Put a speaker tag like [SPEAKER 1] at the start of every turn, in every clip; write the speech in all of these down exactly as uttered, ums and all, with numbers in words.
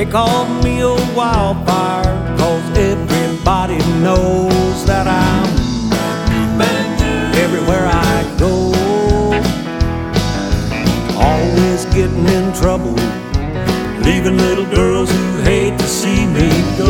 [SPEAKER 1] call me a wildfire, 'cause everybody knows that I'm everywhere I go. Always getting in trouble, leaving little girls who hate to see me go.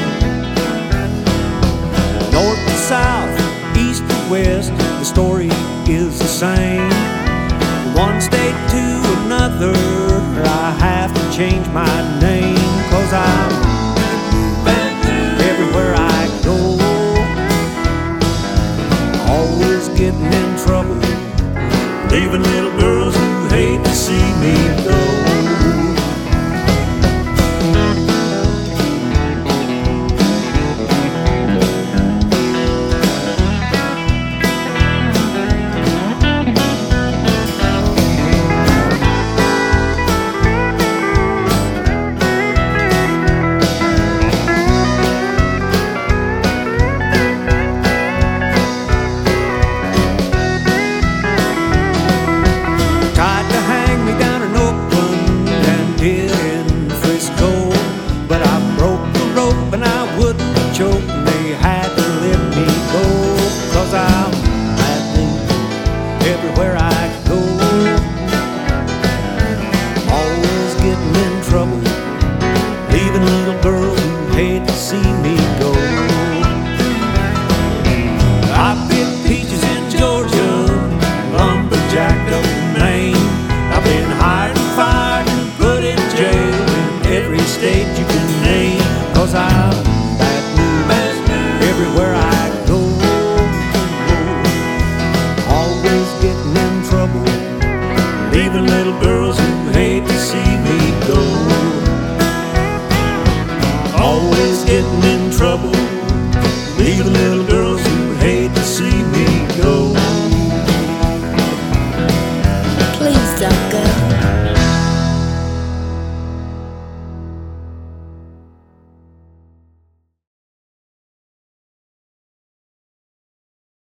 [SPEAKER 1] North to south, east to west, the story is the same. One state to another, I have to change my name, 'cause I'm everywhere I go. Always getting in trouble, leaving little girls who hate to see me go. And they had to let me go, 'cause I'm madly everywhere I go. Always getting in trouble, leaving little girls who hate to see me go. I picked peaches in Georgia, lumberjacked up in Maine. I've been hired and fired and put in jail in every state you can name, 'cause I'm everywhere I go. Always getting in trouble, leaving little girls who hate to see me go. Always getting in trouble,